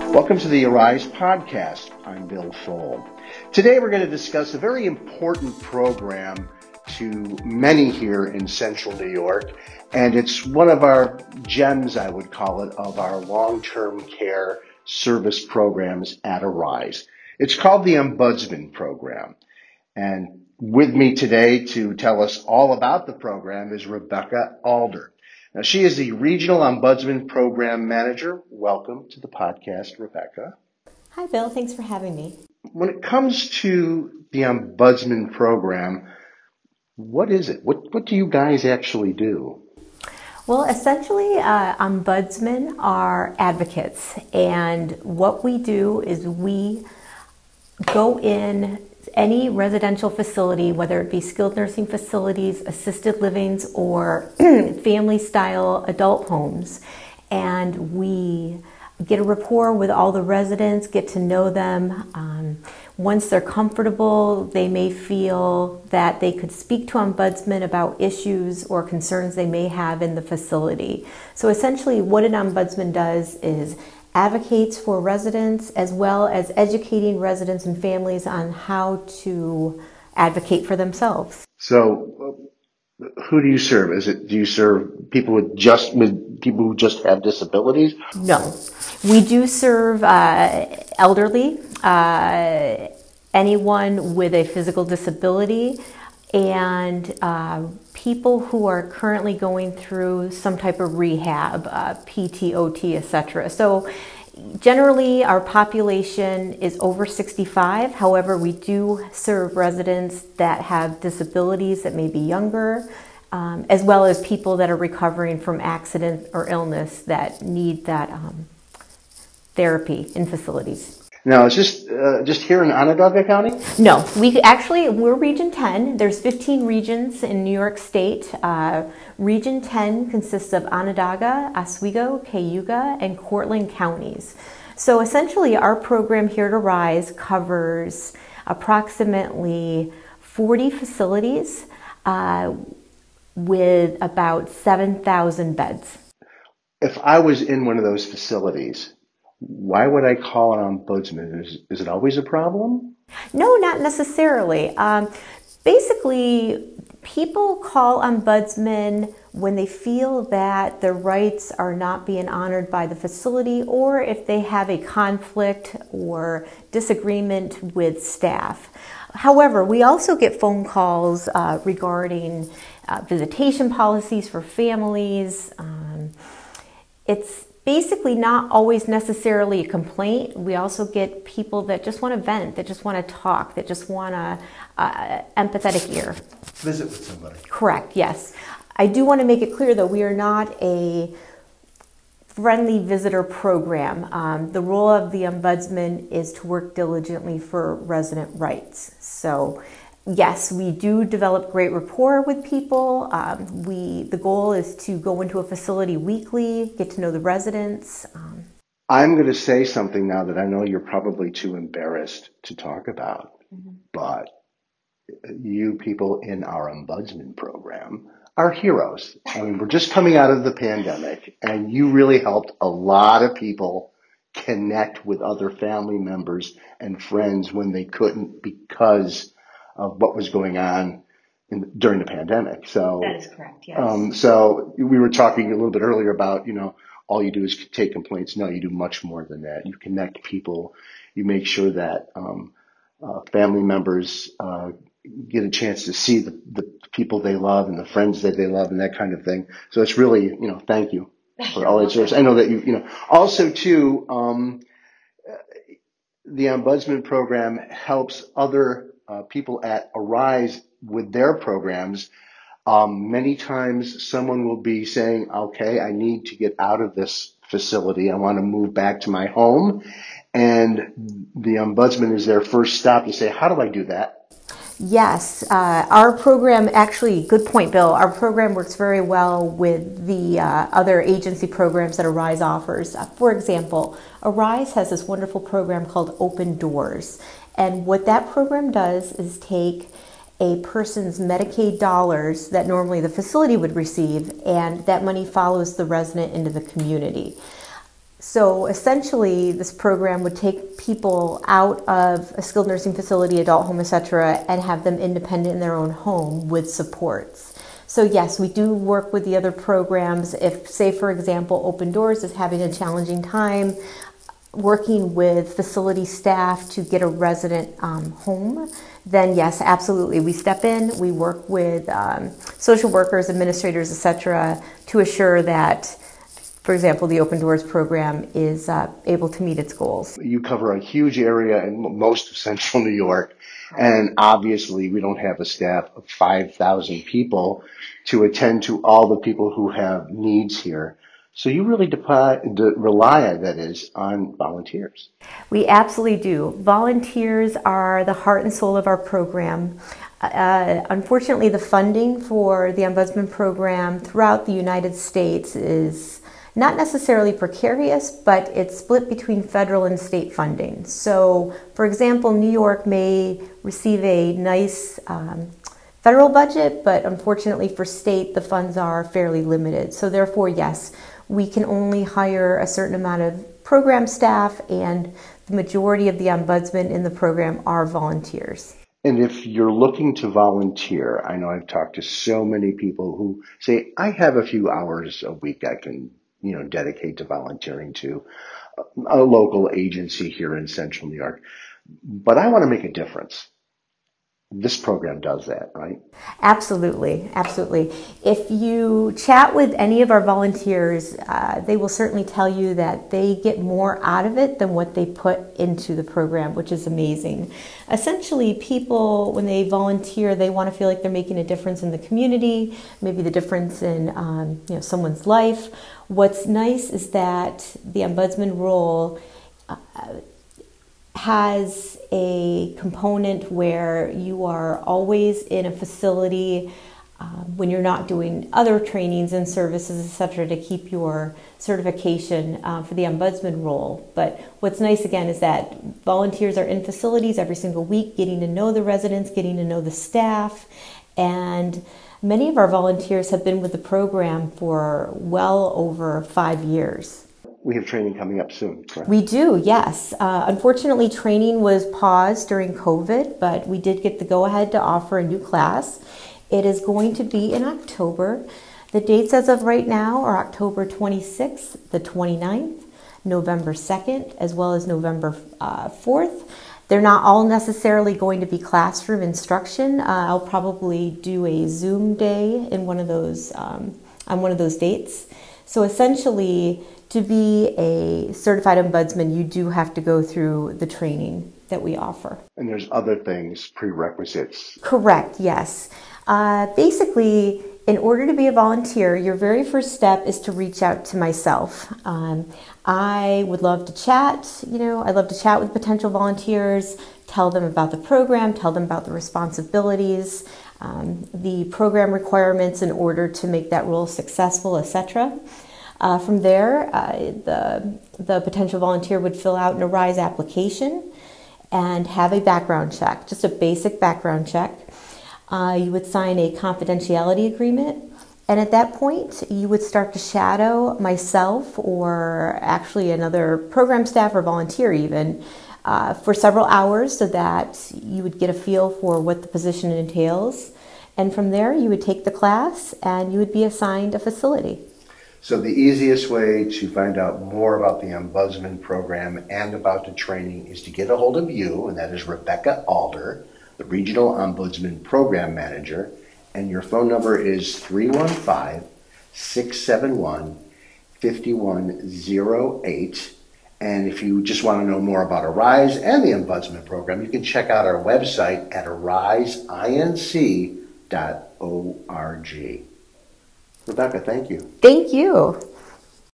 Welcome to the Arise podcast. I'm Bill Fohl. Today we're going to discuss a very important program to many here in Central New York, and it's one of our gems, I would call it, of our long-term care service programs at Arise. It's called the Ombudsman Program. And with me today to tell us all about the program is Rebecca Alder. Now, she is the Regional Ombudsman Program Manager. Welcome to the podcast, Rebecca. Hi, Bill. Thanks for having me. When it comes to the Ombudsman Program, what is it? What do you guys actually do? Well, essentially, ombudsmen are advocates, and what we do is we go in any residential facility, whether it be skilled nursing facilities, assisted livings, or family-style adult homes, and we get a rapport with all the residents, get to know them. Once they're comfortable, they may feel that they could speak to ombudsmen about issues or concerns they may have in the facility. So essentially what an ombudsman does is advocates for residents as well as educating residents and families on how to advocate for themselves. So who do you serve? Do you serve people with people who just have disabilities? No, we do serve elderly, anyone with a physical disability, and people who are currently going through some type of rehab, PT, OT, etc. So generally our population is over 65. However, we do serve residents that have disabilities that may be younger, as well as people that are recovering from accident or illness that need that therapy in facilities. Now, is this just here in Onondaga County? No, we're Region 10. There's 15 regions in New York State. Region 10 consists of Onondaga, Oswego, Cayuga, and Cortland counties. So essentially our program here at Arise covers approximately 40 facilities with about 7,000 beds. If I was in one of those facilities, why would I call an ombudsman? Is it always a problem? No, not necessarily. Basically, people call ombudsmen when they feel that their rights are not being honored by the facility, or if they have a conflict or disagreement with staff. However, we also get phone calls regarding visitation policies for families. It's basically not always necessarily a complaint. We also get people that just want to vent, that just want to talk, that just want a empathetic ear. Visit with somebody. Correct, yes. I do want to make it clear that we are not a friendly visitor program. The role of the ombudsman is to work diligently for resident rights. So yes, we do develop great rapport with people. The goal is to go into a facility weekly, get to know the residents. I'm going to say something now that I know you're probably too embarrassed to talk about, but you people in our ombudsman program are heroes. I mean, we're just coming out of the pandemic, and you really helped a lot of people connect with other family members and friends when they couldn't because of what was going on during the pandemic. So that is correct, yes. So we were talking a little bit earlier about, all you do is take complaints. No, you do much more than that. You connect people. You make sure that family members get a chance to see the people they love and the friends that they love and that kind of thing. So it's really, thank you for all that service. I know that also too, the Ombudsman Program helps other people at Arise with their programs. Many times someone will be saying, okay, I need to get out of this facility. I want to move back to my home. And the Ombudsman is their first stop to say, how do I do that? Yes, our program, actually, good point, Bill. Our program works very well with the other agency programs that Arise offers. For example, Arise has this wonderful program called Open Doors. And what that program does is take a person's Medicaid dollars that normally the facility would receive, and that money follows the resident into the community. So essentially, this program would take people out of a skilled nursing facility, adult home, etc., and have them independent in their own home with supports. So yes, we do work with the other programs. If, say, for example, Open Doors is having a challenging time working with facility staff to get a resident home, then yes, absolutely. We step in, we work with social workers, administrators, etc., to assure that, for example, the Open Doors program is able to meet its goals. You cover a huge area in most of Central New York, and obviously we don't have a staff of 5,000 people to attend to all the people who have needs here. So you really rely, that is, on volunteers. We absolutely do. Volunteers are the heart and soul of our program. Unfortunately, the funding for the Ombudsman program throughout the United States is not necessarily precarious, but it's split between federal and state funding. So, for example, New York may receive a nice federal budget, but unfortunately for state, the funds are fairly limited. So therefore, yes, we can only hire a certain amount of program staff, and the majority of the ombudsmen in the program are volunteers. And if you're looking to volunteer, I know I've talked to so many people who say, I have a few hours a week I can dedicate to volunteering to a local agency here in Central New York, but I want to make a difference. This program does that, right? Absolutely, absolutely. If you chat with any of our volunteers, they will certainly tell you that they get more out of it than what they put into the program, which is amazing. Essentially, people, when they volunteer, they want to feel like they're making a difference in the community, maybe the difference in someone's life. What's nice is that the ombudsman role has a component where you are always in a facility when you're not doing other trainings and services, etc., to keep your certification for the ombudsman role. But what's nice again is that volunteers are in facilities every single week, getting to know the residents, getting to know the staff, and many of our volunteers have been with the program for well over 5 years. We have training coming up soon, correct? We do, yes. Unfortunately, training was paused during COVID, but we did get the go-ahead to offer a new class. It is going to be in October. The dates as of right now are October 26th, the 29th, November 2nd, as well as November 4th. They're not all necessarily going to be classroom instruction. I'll probably do a Zoom day in one of those on one of those dates. So essentially, to be a certified ombudsman, you do have to go through the training that we offer. And there's other things, prerequisites. Correct, yes. Basically, in order to be a volunteer, your very first step is to reach out to myself. I would love to chat, I'd love to chat with potential volunteers, tell them about the program, tell them about the responsibilities, the program requirements in order to make that role successful, etc. From there, the potential volunteer would fill out an ARISE application and have a background check, just a basic background check. You would sign a confidentiality agreement, and at that point, you would start to shadow myself or actually another program staff or volunteer even for several hours so that you would get a feel for what the position entails. And from there, you would take the class and you would be assigned a facility. So the easiest way to find out more about the Ombudsman program and about the training is to get a hold of you, and that is Rebecca Alder, the Regional Ombudsman Program Manager, and your phone number is 315-671-5108. And if you just want to know more about ARISE and the Ombudsman program, you can check out our website at ariseinc.org. Rebecca, thank you. Thank you.